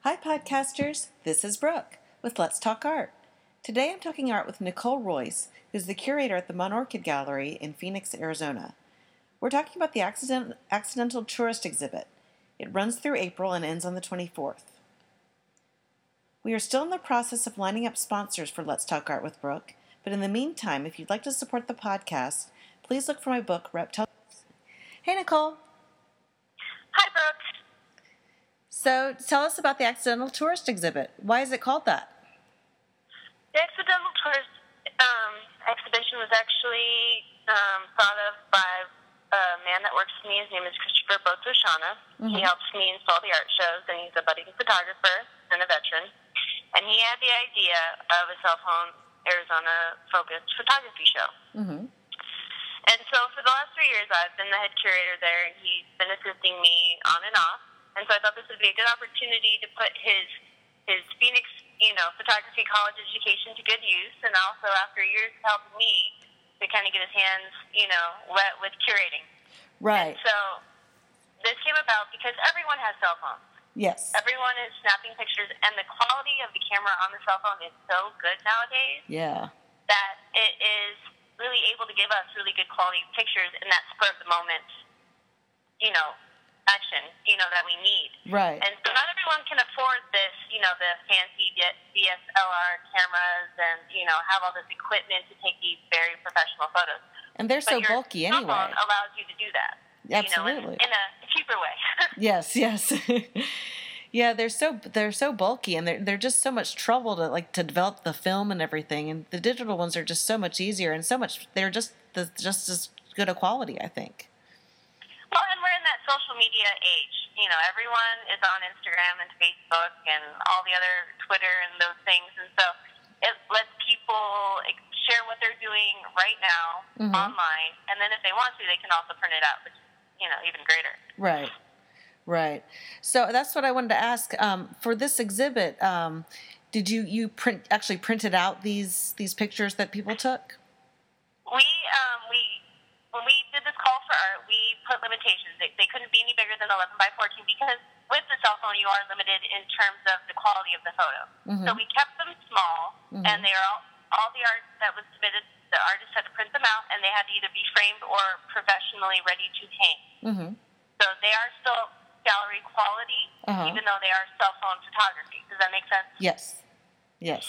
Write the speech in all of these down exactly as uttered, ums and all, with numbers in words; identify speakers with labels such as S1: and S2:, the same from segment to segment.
S1: Hi, podcasters. This is Brooke with Let's Talk Art. Today I'm talking art with Nicole Royce, who's the curator at the Monorchid Gallery in Phoenix, Arizona. We're talking about the accident, Accidental Tourist exhibit. It runs through April and ends on the twenty-fourth. We are still in the process of lining up sponsors for Let's Talk Art with Brooke, but in the meantime, if you'd like to support the podcast, please look for my book, Reptile. Hey, Nicole.
S2: Hi, Brooke.
S1: So tell us about the Accidental Tourist exhibit. Why is it called that?
S2: The Accidental Tourist um, exhibition was actually um, thought of by a man that works for me. His name is Christopher Botoshana. Mm-hmm. He helps me install the art shows, and he's a budding photographer and a veteran. And he had the idea of a cell phone Arizona-focused photography show. Mm-hmm. And so for the last three years, I've been the head curator there, and he's been assisting me on and off. And so I thought this would be a good opportunity to put his his Phoenix, you know, photography college education to good use, and also after years of helping me to kind of get his hands, you know, wet with curating.
S1: Right.
S2: And so this came about because everyone has cell phones.
S1: Yes.
S2: Everyone is snapping pictures, and the quality of the camera on the cell phone is so good nowadays.
S1: Yeah.
S2: That it is really able to give us really good quality pictures in that spur of the moment, you know, action, you know, that we need.
S1: Right.
S2: And so not everyone can afford this, you know, the fancy D S L R cameras and, you know, have all this equipment to take these very professional photos.
S1: And they're
S2: but
S1: so bulky
S2: anyway.
S1: anyway.
S2: Your allows you to do that.
S1: Absolutely.
S2: You know, in, in a cheaper way.
S1: Yes, yes. Yeah, they're so they're so bulky, and they're they're just so much trouble to like to develop the film and everything. And the digital ones are just so much easier and so much. They're just the, just as good a quality, I think.
S2: Well, and we're in that social media age. You know, everyone is on Instagram and Facebook and all the other Twitter and those things. And so it lets people share what they're doing right now mm-hmm. online. And then if they want to, they can also print it out, which is, you know, even greater.
S1: Right. Right. So that's what I wanted to ask. Um, for this exhibit, um, did you, you print actually printed out these these pictures that people took?
S2: We um, we when we did this call for art, we put limitations. They, they couldn't be any bigger than eleven by fourteen because with the cell phone, you are limited in terms of the quality of the photo. Mm-hmm. So we kept them small, mm-hmm. and they are all, all the art that was submitted. The artist had to print them out, and they had to either be framed or professionally ready to hang. Mm-hmm. So they are still gallery quality, uh-huh. even though they are cell phone photography. Does that make sense?
S1: Yes. Yes.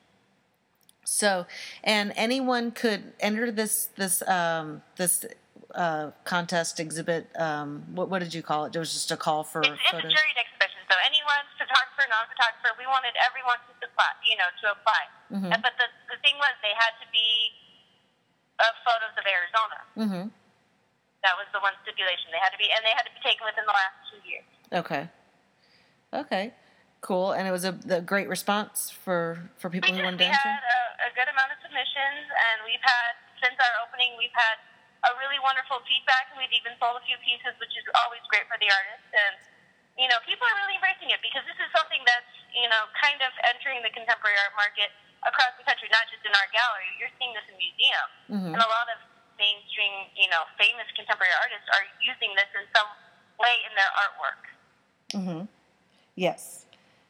S1: So, and anyone could enter this this um, this uh, contest exhibit. Um, what what did you call it? It was just a call for
S2: it's, it's
S1: photos.
S2: It's a juried exhibition, so anyone, photographer, non-photographer, we wanted everyone to apply. You know, to apply. Mm-hmm. But the the thing was, they had to be of photos of Arizona. Mm-hmm. That was the one stipulation. They had to be, and they had to be taken within the last two years.
S1: Okay. Okay. Cool. And it was a, a great response for, for people
S2: we
S1: who wanted
S2: to
S1: enter?
S2: We had a, a good amount of submissions, and we've had, since our opening, we've had a really wonderful feedback, and we've even sold a few pieces, which is always great for the artists. And, you know, people are really embracing it because this is something that's, you know, kind of entering the contemporary art market across the country, not just in our gallery. You're seeing this in museums. Mm-hmm. And a lot of mainstream, you know, famous contemporary artists are using this in some way in their artwork.
S1: Mm-hmm. Yes.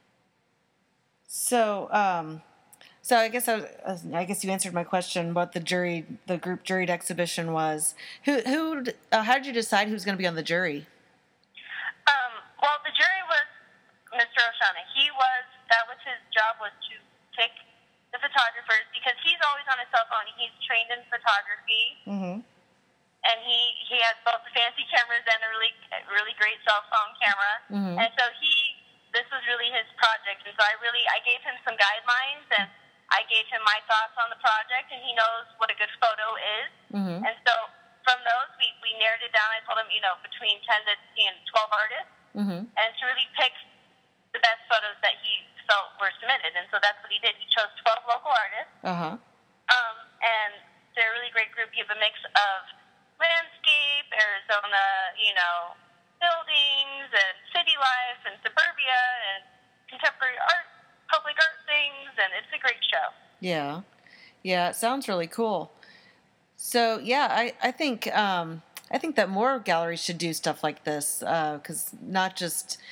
S1: So, um, so I guess I, was, I guess you answered my question. What the jury, the group juried exhibition was. Who, who, uh, how did you decide who was going to be on the jury?
S2: Um, well, the jury was Mister Oshana. He was that was his job was to pick the photographers because he's always on his cell phone. He's trained in photography, mm-hmm. and he he has both the fancy cameras and a really really great cell phone camera. Mm-hmm. And so he this was really his project, and so I really I gave him some guidelines and I gave him my thoughts on the project, and he knows what a good photo is. Mm-hmm. And so from those we, we narrowed it down. I told him you know between ten to you know, twelve artists, mm-hmm. and to really pick the best photos that he felt were submitted, and so that's what he did. He chose twelve local artists, uh-huh. um, and they're a really great group. You have a mix of landscape, Arizona, you know, buildings, and city life, and suburbia, and contemporary art, public art things, and it's a great show.
S1: Yeah, yeah, it sounds really cool. So yeah, I I think um, I think that more galleries should do stuff like this because uh, not just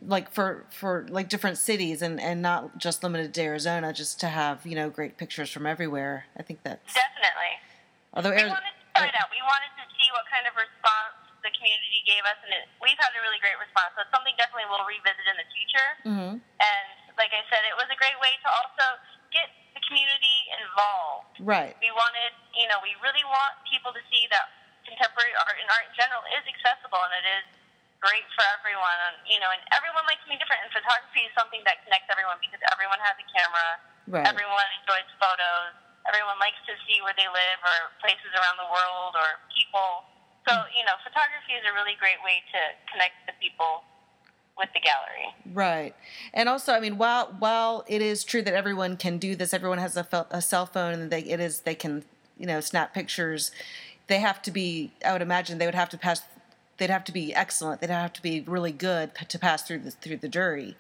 S1: like for, for like different cities and, and not just limited to Arizona, just to have, you know, great pictures from everywhere. I think that's
S2: definitely.
S1: Although
S2: we
S1: Ari-
S2: wanted to try it out. We wanted to see what kind of response the community gave us, and it, we've had a really great response. So it's something definitely we'll revisit in the future.
S1: Mm-hmm.
S2: And like I said, it was a great way to also get the community involved.
S1: Right.
S2: We wanted, you know, we really want people to see that contemporary art and art in general is accessible, and it is great for everyone. And, you know, and everyone likes something different, and photography is something that connects everyone because everyone has a camera.
S1: Right.
S2: Everyone enjoys photos. Everyone likes to see where they live or places around the world or people. So, you know, photography is a really great way to connect the people with the gallery.
S1: Right. And also, I mean, while while it is true that everyone can do this, everyone has a, fel- a cell phone, and they it is they can, you know, snap pictures. They have to be, I would imagine they would have to pass, they'd have to be excellent. They'd have to be really good to pass through the through the jury.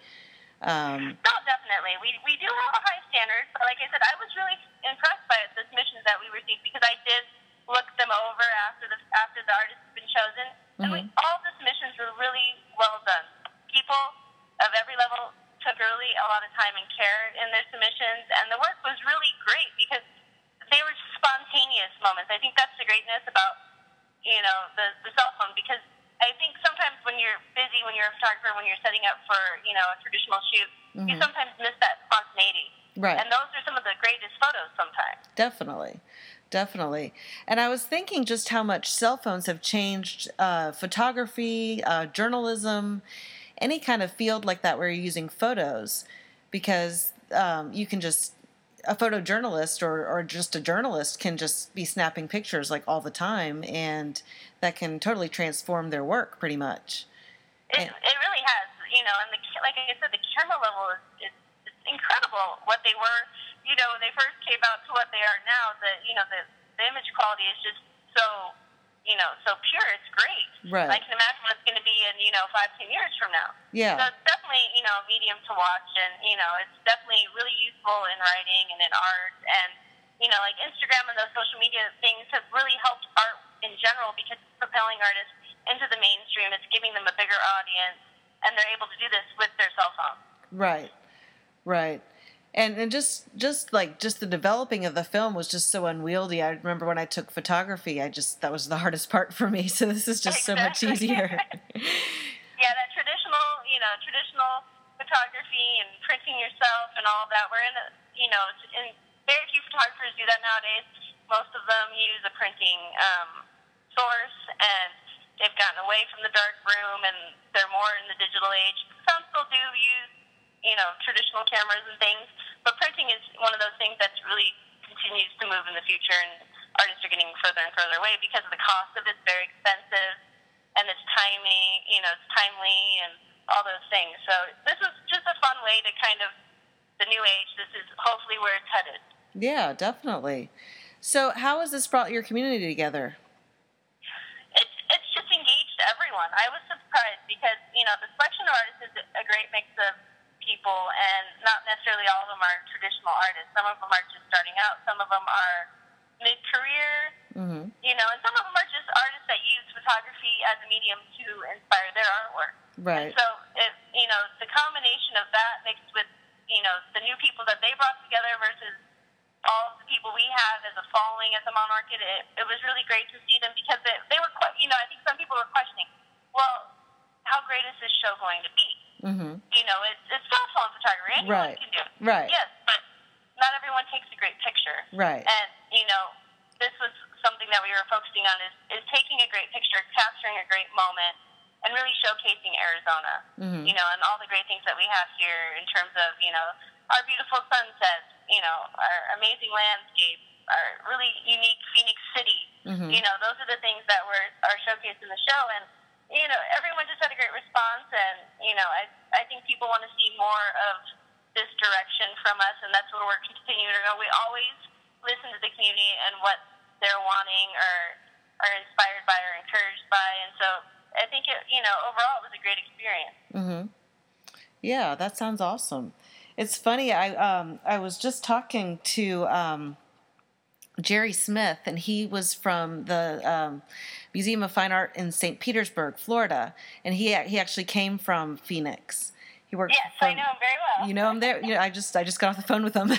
S1: Um,
S2: no, definitely. We we do have a high standard, but like I said, I was really impressed by the submissions that we received because I did look them over after the after the artist has been chosen, and
S1: mm-hmm.
S2: we, all the submissions were really well done. People of every level took really a lot of time and care in their submissions, and the work was really great because they were spontaneous moments. I think that's the greatness about, you know, the, the cell phone, because I think sometimes when you're busy, when you're a photographer, when you're setting up for, you know, a traditional shoot, mm-hmm. you sometimes miss that spontaneity.
S1: Right.
S2: And those are some of the greatest photos sometimes.
S1: Definitely. Definitely. And I was thinking just how much cell phones have changed uh, photography, uh, journalism, any kind of field like that where you're using photos, because um, you can just, a photojournalist or, or just a journalist can just be snapping pictures like all the time, and that can totally transform their work pretty much.
S2: It,
S1: and,
S2: it really has, you know, and the, like I said, the camera level is, is, is incredible what they were, you know, when they first came out to what they are now. The, you know, the, the image quality is just so, you know, so pure. It's great.
S1: Right.
S2: I can imagine what it's going to be in, you know, five, ten years from now.
S1: Yeah.
S2: So it's definitely, you know, a medium to watch, and, you know, it's definitely really useful in writing and in art, and, you know, like Instagram and those social media things have really helped art in general because it's propelling artists into the mainstream. It's giving them a bigger audience, and they're able to do this with their cell phone.
S1: Right. Right. And and just just like just the developing of the film was just so unwieldy. I remember when I took photography, I just that was the hardest part for me. So this is just
S2: exactly.
S1: so much easier.
S2: Yeah, that traditional, you know, traditional photography and printing yourself and all of that. We're in, a, you know, in very few photographers do that nowadays. Most of them use a printing um, source, and they've gotten away from the dark room, and they're more in the digital age. Some still do use, you know, traditional cameras and things, but printing is one of those things that's really continues to move in the future, and artists are getting further and further away because of the cost of it. It's very expensive, and it's timely, you know, it's timely, and all those things. So this is just a fun way to kind of, the new age, this is hopefully where it's headed.
S1: Yeah, definitely. So how has this brought your community together?
S2: It's, it's just engaged everyone. I was surprised because, you know, the selection of artists is a great mix of people, and not necessarily all of them are traditional artists. Some of them are just starting out. Some of them are mid-career, mm-hmm. you know, and some of them are just artists that use photography as a medium to inspire their artwork.
S1: Right.
S2: And so, it, you know, the combination of that mixed with, you know, the new people that they brought together versus all of the people we have as a following at the Monarchy, it, it was really great to see them because they, they were, you know, I think some people were questioning, well, how great is this show going to be? Mm-hmm. You know, it, it's cell phone photography. Anyone
S1: right.
S2: can do it.
S1: Right.
S2: Yes, but not everyone takes a great picture.
S1: Right.
S2: And, you know, this was something that we were focusing on is, is taking a great picture, capturing a great moment, and really showcasing Arizona. Mm-hmm. You know, and all the great things that we have here in terms of, you know, our beautiful sunsets, you know, our amazing landscape, our really unique Phoenix City. Mm-hmm. You know, those are the things that were are showcased in the show. And, you know, everyone just had a great response. And, you know, I, I think people want to see more of this direction from us, and that's where we're continuing to go. We always listen to the community and what they're wanting or are inspired by or encouraged by. And so I think, it, you know, overall it was a great experience.
S1: Mm-hmm. Yeah, that sounds awesome. It's funny, I um I was just talking to um, Jerry Smith, and he was from the um, Museum of Fine Art in Saint Petersburg, Florida, and he he actually came from Phoenix. He works
S2: Yes,
S1: for,
S2: I know him very well.
S1: You know him there? You know, I just I just got off the phone with him.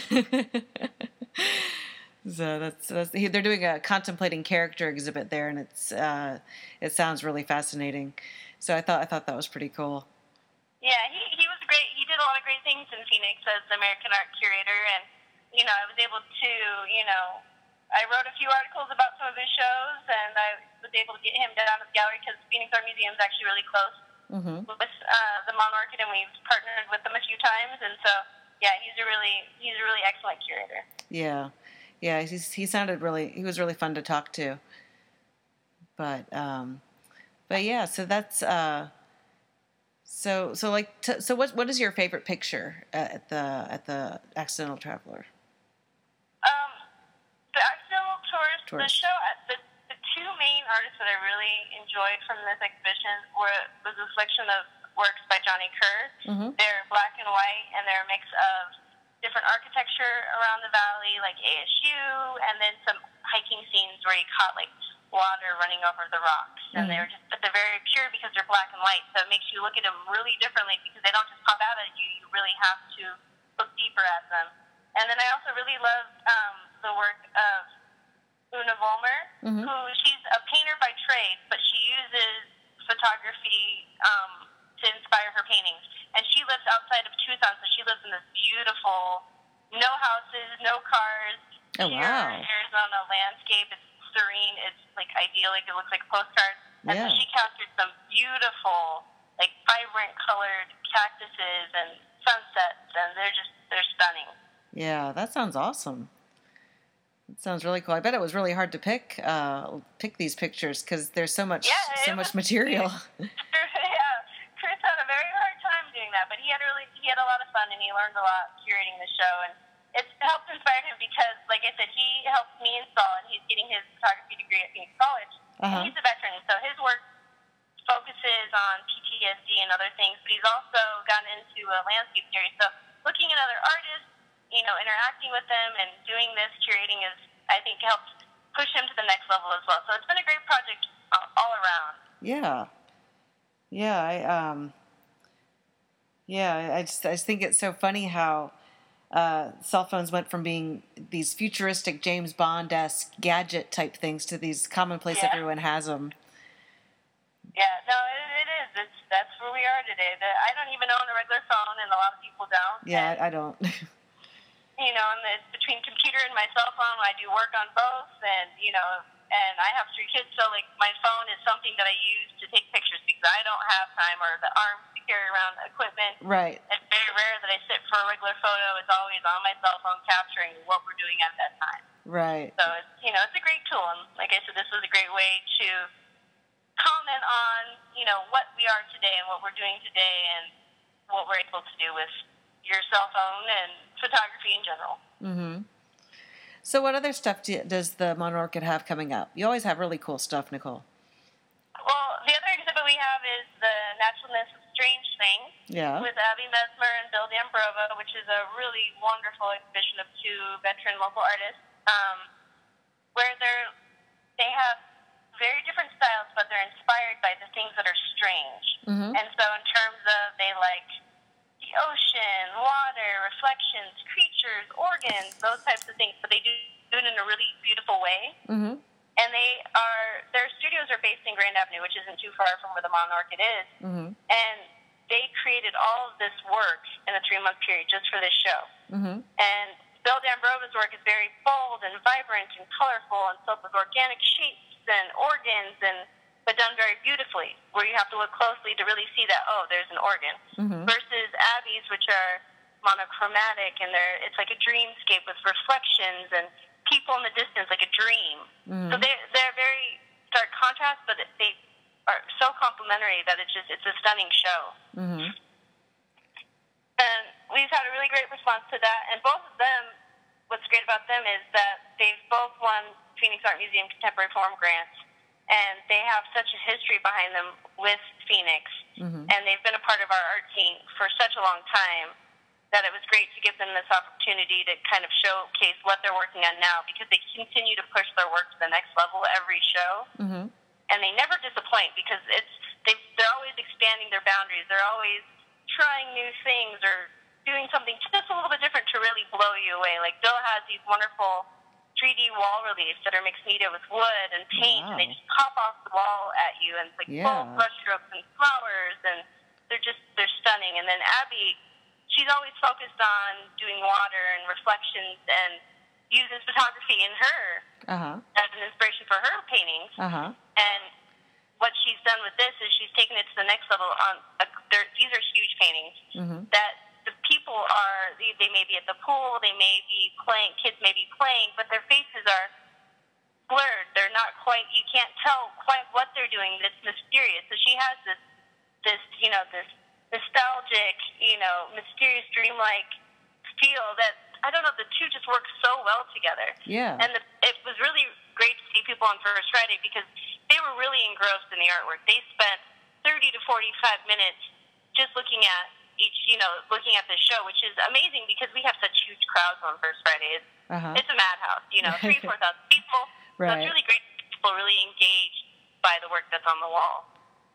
S1: So that's, that's he, they're doing a contemplating character exhibit there, and it's uh, it sounds really fascinating. So I thought I thought that was pretty cool.
S2: Yeah, he he was great. He did a lot of great things in Phoenix as the American art curator, and you know, I was able to, you know, I wrote a few articles about some of his shows, and I was able to get him down to the gallery because Phoenix Art Museum is actually really close mm-hmm. with uh, the Monarchid, and we've partnered with them a few times, and so yeah, he's a really he's a really excellent curator.
S1: Yeah. Yeah, he's, he sounded really, he was really fun to talk to. But, um, but yeah, so that's, uh, so, so like, t- so what, what is your favorite picture at the, at the Accidental Traveler?
S2: Um, the Accidental Tourist,
S1: Tourist.
S2: the show, the, the two main artists that I really enjoyed from this exhibition were, was a selection of works by Johnny Kerr. Mm-hmm. They're black and white, and they're a mix of different architecture around the valley, like A S U, and then some hiking scenes where you caught like water running over the rocks. And mm-hmm. they were just, but they're very pure because they're black and white, so it makes you look at them really differently because they don't just pop out at you. You really have to look deeper at them. And then I also really loved um, the work of Una Vollmer, mm-hmm. who she's a painter by trade, but she uses photography um, to inspire her paintings. And she lives outside of Tucson, so she lives in this beautiful, no houses, no cars,
S1: oh,
S2: pure
S1: wow.
S2: Arizona landscape. It's serene. It's like idyllic. It looks like a postcard. And
S1: yeah.
S2: so she captured some beautiful, like vibrant colored cactuses and sunsets, and they're just, they're stunning.
S1: Yeah, that sounds awesome. It sounds really cool. I bet it was really hard to pick, uh, pick these pictures because there's so much,
S2: yeah,
S1: so much
S2: was,
S1: material.
S2: yeah, Chris had a very hard time doing that, but he had really, he had a lot of fun, and he learned a lot curating the show, and it's helped inspire him because, like I said, he helped me install, and he's getting his photography degree at Phoenix College, uh-huh. and he's a veteran, so his work focuses on P T S D and other things, but he's also gotten into a landscape series, so looking at other artists, you know, interacting with them and doing this curating is, I think, helps push him to the next level as well. So it's been a great project all around.
S1: Yeah. Yeah, I um Yeah, I just I just think it's so funny how uh, cell phones went from being these futuristic James Bond-esque gadget type things to these commonplace yeah. everyone has them.
S2: Yeah, no, it, it is. It's that's where we are today. The, I don't even own a regular phone, and a lot of people don't.
S1: Yeah,
S2: and,
S1: I don't.
S2: You know, and it's between computer and my cell phone. I do work on both, and you know, and I have three kids, so like my phone is something that I use to take pictures because I don't have time or the arms to carry around equipment.
S1: Right.
S2: It's very rare that I sit for a regular photo. It's always on my cell phone capturing what we're doing at that time.
S1: Right.
S2: So it's you know, it's a great tool, and like I said, this was a great way to comment on you know what we are today and what we're doing today and what we're able to do with your cell phone and photography in general.
S1: Mm-hmm. So what other stuff do, does the Monorchid have coming up? You always have really cool stuff, Nicole.
S2: Well, the other exhibit we have is The Naturalness of Strange Things
S1: yeah.
S2: with Abby Mesmer and Bill D'Ambrova, which is a really wonderful exhibition of two veteran local artists, um, where they're, they have very different styles, but they're inspired by the things that are strange. Mm-hmm. And so in terms of they like the ocean, water, reflections, creatures, organs, those types of things. But they do, do it in a really beautiful way. Mm-hmm. And they are, their studios are based in Grand Avenue, which isn't too far from where the Monorchid is. Mm-hmm. And they created all of this work in a three-month period just for this show. Mm-hmm. And Bill D'Ambrova's work is very bold and vibrant and colorful and filled with organic shapes and organs and but done very beautifully, where you have to look closely to really see that, oh, there's an organ. Mm-hmm. Versus Abby's, which are monochromatic, and they're it's like a dreamscape with reflections and people in the distance, like a dream. Mm-hmm. So they're, they're very stark contrast, but they are so complementary that it's just it's a stunning show. Mm-hmm. And we've had a really great response to that, and both of them, what's great about them is that they've both won Phoenix Art Museum Contemporary Forum grants, and they have such a history behind them with Phoenix, mm-hmm. and they've been a part of our art scene for such a long time that it was great to give them this opportunity to kind of showcase what they're working on now, because they continue to push their work to the next level every show, mm-hmm. and they never disappoint because it's they they're always expanding their boundaries. They're always trying new things or doing something just a little bit different to really blow you away. Like Bill has these wonderful three D wall reliefs that are mixed media with wood and paint,
S1: Wow.
S2: and they just pop off the wall at you, and it's like
S1: Yeah.
S2: bold brush strokes and flowers, and they're just, they're stunning. And then Abby, she's always focused on doing water and reflections and uses photography in her
S1: Uh-huh.
S2: as an inspiration for her paintings.
S1: Uh-huh.
S2: And what she's done with this is she's taken it to the next level. On a, these are huge paintings
S1: Mm-hmm.
S2: that the people are, they, they may be at the pool, they may be playing, kids may be playing, but their faces are blurred. They're not quite, you can't tell quite what they're doing. It's mysterious. So she has this, this, you know, this nostalgic, you know, mysterious, dreamlike feel that, I don't know, the two just work so well together.
S1: Yeah.
S2: And the, it was really great to see people on First Friday because they were really engrossed in the artwork. They spent thirty to forty-five minutes just looking at each, you know, looking at the show, which is amazing because we have such huge crowds on First Friday. It's,
S1: Uh-huh.
S2: it's a madhouse, you know, three, four thousand people. So
S1: Right.
S2: it's really great that people are really engaged by the work that's on the wall.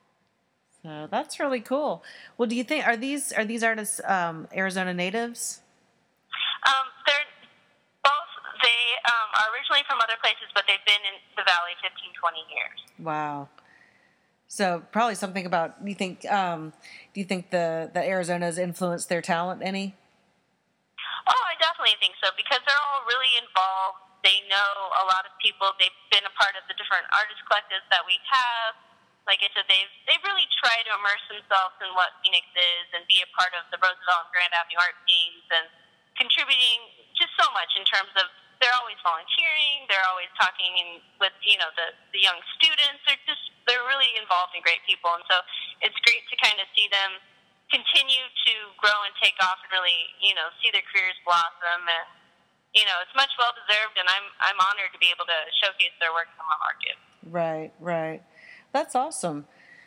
S1: So that's really cool. Well, do you think are these are these artists um, Arizona natives?
S2: Um, they're both, they um, are originally from other places, but they've been in the Valley fifteen, twenty years.
S1: Wow. So probably something about do you think um, do you think the that Arizona's influenced their talent any?
S2: Oh, I definitely think so because they're all really involved. They know a lot of people. They've been a part of the different artist collectives that we have. Like I said, they've they've really tried to immerse themselves in what Phoenix is and be a part of the Roosevelt and Grand Avenue art scenes and contributing just so much in terms of they're always volunteering. They're always talking in, with you know the the young students. They're just they're really involved and great people, and so it's great to kind of see them continue to grow and take off and really you know see their careers blossom. And you know it's much well deserved, and I'm I'm honored to be able to showcase their work in the market.
S1: Right, right. That's awesome.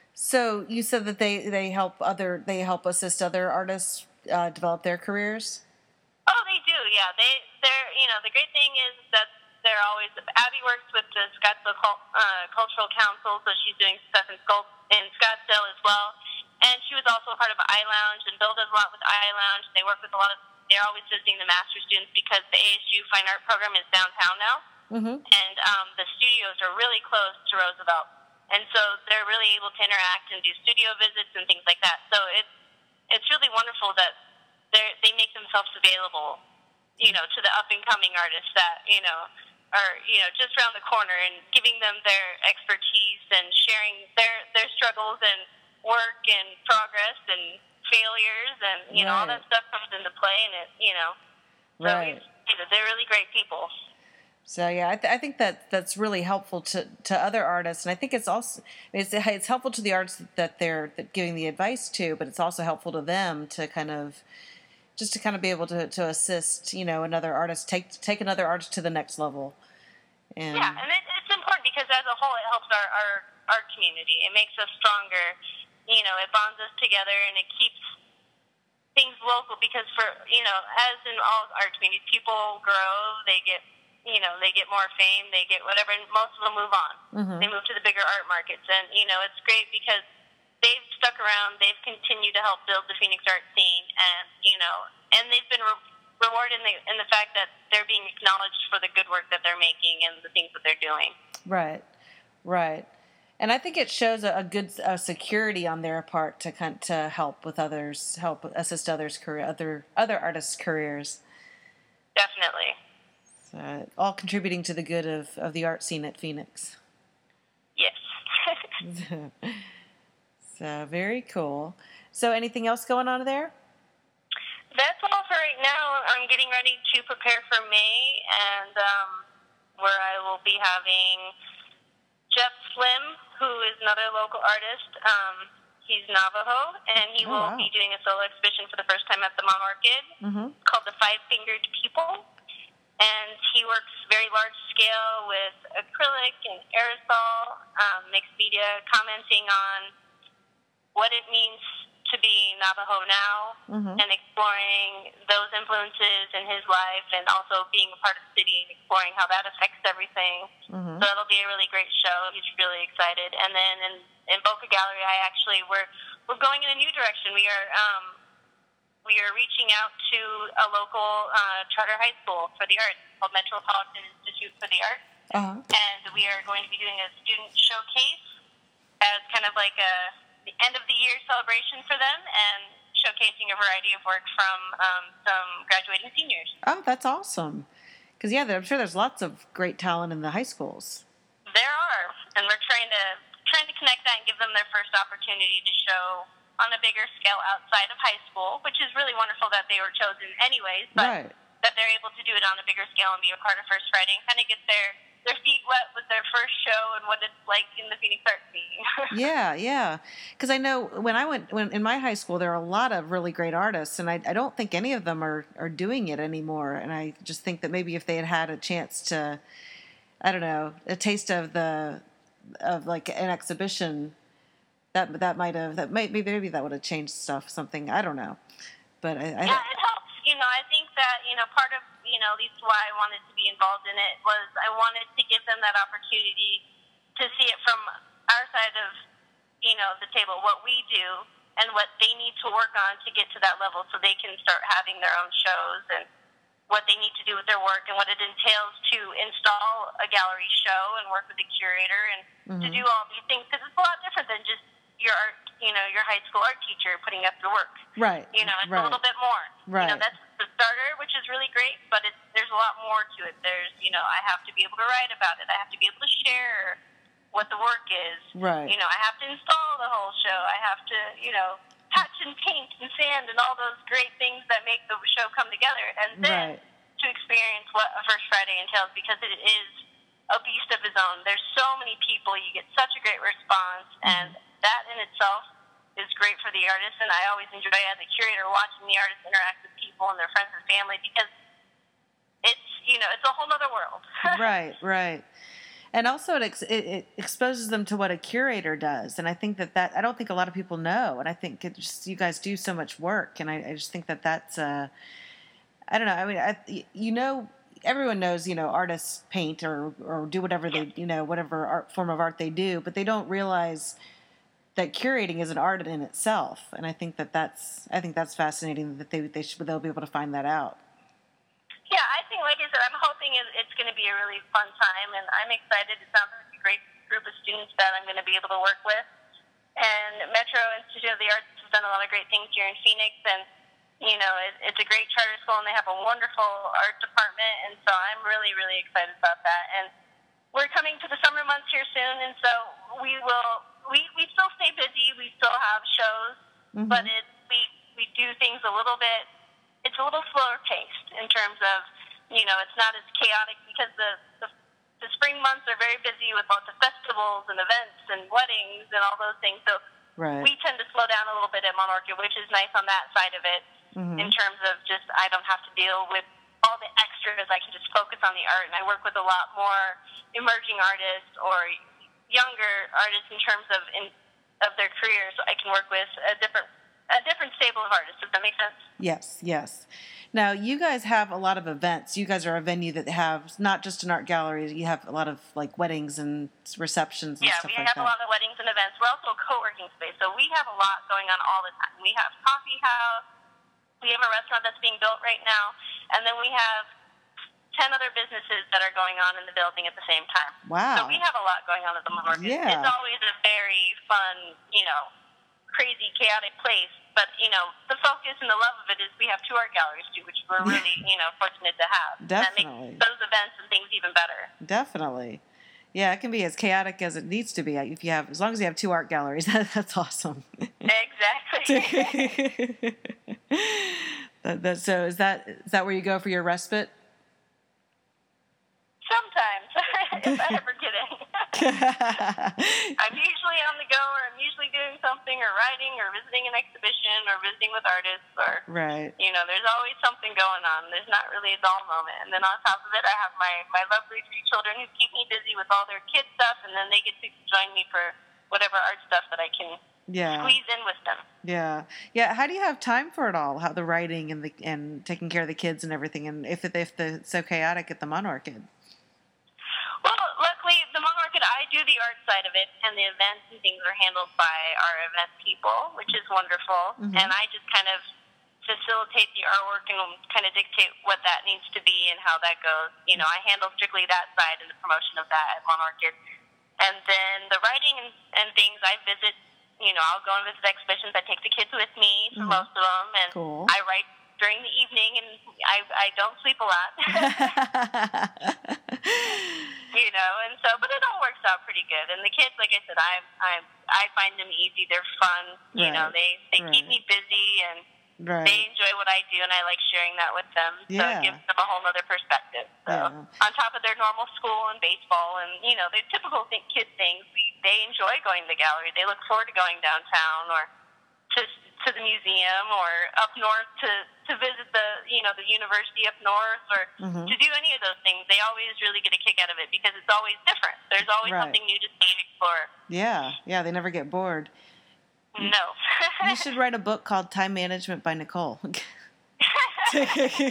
S1: So you said that they, they help other they help assist other artists uh, develop their careers.
S2: Oh, they do. Yeah, they they're you know the great thing is that they're always. Abby works with the Scottsdale Cul- uh, Cultural Council, so she's doing stuff in Scott in Scottsdale as well. And she was also a part of I Lounge, and Bill does a lot with I Lounge. They work with a lot of. They're always visiting the master students because the A S U Fine Art program is downtown now,
S1: Mm-hmm.
S2: and um, the studios are really close to Roosevelt, and so they're really able to interact and do studio visits and things like that. So it's it's really wonderful that they they make themselves available, you know, to the up and coming artists that you know are you know just around the corner and giving them their expertise and sharing their their struggles and work and progress and failures and you know all
S1: Right.
S2: that stuff comes into play and it you know so
S1: Right.
S2: it's, you know, they're really great people.
S1: So yeah, I, th- I think that that's really helpful to, to other artists, and I think it's also it's it's helpful to the artists that they're that giving the advice to, but it's also helpful to them to kind of just to kind of be able to, to assist you know another artist take take another artist to the next level. And
S2: Yeah, and it, it's important because as a whole, it helps our, our art community. It makes us stronger. You know, it bonds us together, and it keeps things local. Because for you know, as in all art communities, people grow. They get you know, they get more fame. They get whatever, and most of them move on.
S1: Mhm.
S2: They move to the bigger art markets, and you know, it's great because they've stuck around. They've continued to help build the Phoenix art scene, and you know, and they've been re- rewarded in the in the fact that they're being acknowledged for the good work that they're making and the things that they're doing.
S1: Right, right, and I think it shows a, a good a security on their part to kind to help with others, help assist others' career, other other artists' careers.
S2: Definitely.
S1: So, all contributing to the good of, of the art scene at Phoenix.
S2: Yes.
S1: So very cool. So anything else going on there?
S2: That's all for right now. I'm getting ready to prepare for May, and um, where I will be having Jeff Slim, who is another local artist. Um, he's Navajo, and he
S1: Oh,
S2: will
S1: wow.
S2: be doing a solo exhibition for the first time at the Mount Orchid.
S1: Mm-hmm.
S2: It's called The Five-Fingered People, and he works very large scale with acrylic and aerosol, um, mixed media, commenting on what it means to be Navajo now,
S1: Mm-hmm.
S2: and exploring those influences in his life, and also being a part of the city and exploring how that affects everything.
S1: Mm-hmm.
S2: So it'll be a really great show. He's really excited. And then in, in Boca Gallery, I actually we're we're going in a new direction. We are um, we are reaching out to a local uh, charter high school for the arts called Metropolitan Institute for the Arts,
S1: Uh-huh.
S2: and we are going to be doing a student showcase as kind of like a the end of the year celebration for them, and showcasing a variety of work from um, some graduating seniors.
S1: Oh, that's awesome. Because, yeah, I'm sure there's lots of great talent in the high schools.
S2: There are, and we're trying to trying to connect that and give them their first opportunity to show on a bigger scale outside of high school, which is really wonderful that they were chosen anyways, but
S1: Right.
S2: that they're able to do it on a bigger scale and be a part of First Friday and kind of get their, their feet wet with their first show and what it's like in the Phoenix art scene.
S1: Yeah, yeah. Because I know when I went when in my high school, there are a lot of really great artists, and I, I don't think any of them are, are doing it anymore. And I just think that maybe if they had had a chance to, I don't know, a taste of the of like an exhibition, that that might have that might maybe maybe that would have changed stuff. Something I don't know, but I, I
S2: Yeah, it helps. You know, I think that, you know, part of, you know, at least why I wanted to be involved in it was I wanted to give them that opportunity to see it from our side of, you know, the table, what we do and what they need to work on to get to that level so they can start having their own shows, and what they need to do with their work and what it entails to install a gallery show and work with a curator and
S1: Mm-hmm.
S2: to do all these things, because it's a lot different than just your art, you know, your high school art teacher putting up your work.
S1: right,
S2: You know, it's
S1: right,
S2: a little bit more.
S1: right.
S2: You know, that's the starter, which is really great, but it's, there's a lot more to it. There's, you know, I have to be able to write about it. I have to be able to share what the work is.
S1: Right.
S2: You know, I have to install the whole show. I have to, you know, patch and paint and sand and all those great things that make the show come together. And then
S1: Right.
S2: to experience what a First Friday entails, because it is a beast of its own. There's so many people. You get such a great response, and that in itself is great for the artist. And I always enjoy, as a curator, watching the artists interact with people and their friends and family, because it's, you know, it's a whole other world.
S1: Right, right. And also it, ex- it, it exposes them to what a curator does. And I think that that, I don't think a lot of people know. And I think it just, you guys do so much work. And I, I just think that that's, uh, I don't know. I mean, I, you know, everyone knows, you know, artists paint or, or do whatever they, you know, whatever art form of art they do, but they don't realize that curating is an art in itself. And I think that that's, I think that's fascinating that they, they should, they'll be able to find that out.
S2: Yeah, I think, like I said, I'm hoping it- it's going to be a really fun time, and I'm excited. It sounds like a great group of students that I'm going to be able to work with. And Metro Institute of the Arts has done a lot of great things here in Phoenix, and, you know, it, it's a great charter school, and they have a wonderful art department, and so I'm really, really excited about that. And we're coming to the summer months here soon, and so we will, we, we still stay busy. We still have shows,
S1: Mm-hmm.
S2: but it, we, we do things a little bit, it's a little slower paced in terms of, you know, it's not as chaotic, because the, the the spring months are very busy with lots of festivals and events and weddings and all those things. So
S1: Right.
S2: we tend to slow down a little bit at Mount Orchid, which is nice on that side of it,
S1: Mhm.
S2: in terms of just I don't have to deal with all the extras. I can just focus on the art, and I work with a lot more emerging artists or younger artists in terms of in of their careers. I can work with a different a different stable of artists. Does that make sense?
S1: Yes, yes. Now, you guys have a lot of events. You guys are a venue that have not just an art gallery. You have a lot of like weddings and receptions and
S2: Yeah,
S1: stuff
S2: we
S1: like
S2: have
S1: that.
S2: a lot of weddings and events. We're also a co-working space, so we have a lot going on all the time. We have coffee house. We have a restaurant that's being built right now, and then we have ten other businesses that are going on in the building at the same time.
S1: Wow.
S2: So we have a lot going on at the Mount Orchid.
S1: Yeah.
S2: It's always a very fun, you know, crazy, chaotic place. But, you know, the focus and the love of it is we have two art galleries, too, which we're really, you know, fortunate to have.
S1: Definitely.
S2: That makes those events and things even better.
S1: Definitely. Yeah, it can be as chaotic as it needs to be. If you have, as long as you have two art galleries, that, that's awesome.
S2: Exactly.
S1: that, that, so is that is that where you go for your respite?
S2: Sometimes, if I ever get any. I'm usually on the go, or I'm usually doing something, or writing, or visiting an exhibition, or visiting with artists, or,
S1: Right.
S2: you know, there's always something going on. There's not really a dull moment. And then on top of it, I have my, my lovely three children who keep me busy with all their kid stuff, and then they get to join me for whatever art stuff that I can
S1: Yeah.
S2: squeeze in with them.
S1: Yeah. Yeah. How do you have time for it all? How the writing and the and taking care of the kids and everything, and if it, if the, it's so chaotic at the Monorchid?
S2: Well, luckily, the Monorchid, I do the art side of it, and the events and things are handled by our event people, which is wonderful. Mm-hmm. And I just kind of facilitate the artwork and kind of dictate what that needs to be and how that goes. You know, I handle strictly that side and the promotion of that at Monorchid. And then the writing and, and things, I visit, you know, I'll go and visit exhibitions. I take the kids with me for mm-hmm. most of them, and cool. I write during the evening, and I I don't sleep a lot. You know, and so, but it all works out pretty good. And the kids, like I said, I I I find them easy. They're fun. You right. know, they they right. keep me busy, and right. they enjoy what I do, and I like sharing that with them. So yeah. it gives them a whole other perspective. So yeah. on top of their normal school and baseball, and you know, the typical th- kid things, we, they enjoy going to the gallery. They look forward to going downtown or to to the museum or up north to, to visit the, you know, the university up north or mm-hmm. to do any of those things. They always really get a kick out of it because it's always different. There's always right. something new to see and explore.
S1: Yeah, yeah, they never get bored.
S2: No.
S1: You should write a book called Time Management by Nicole.
S2: I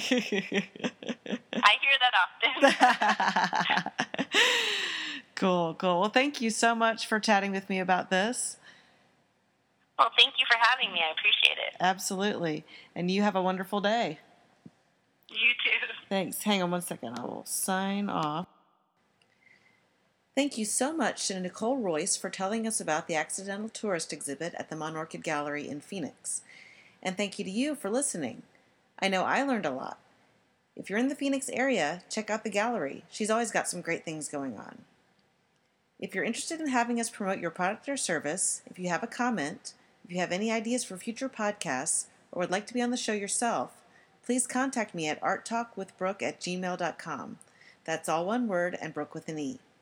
S2: hear that often.
S1: Cool, cool. Well, thank you so much for chatting with me about this.
S2: Well, thank you for having me. I appreciate it.
S1: Absolutely. And you have a wonderful day.
S2: You too.
S1: Thanks. Hang on one second. I will sign off. Thank you so much to Nicole Royce for telling us about the Accidental Tourist exhibit at the Monorchid Gallery in Phoenix. And thank you to you for listening. I know I learned a lot. If you're in the Phoenix area, check out the gallery. She's always got some great things going on. If you're interested in having us promote your product or service, if you have a comment, if you have any ideas for future podcasts, or would like to be on the show yourself, please contact me at arttalkwithbrooke at gmail dot com. That's all one word and Brooke with an E.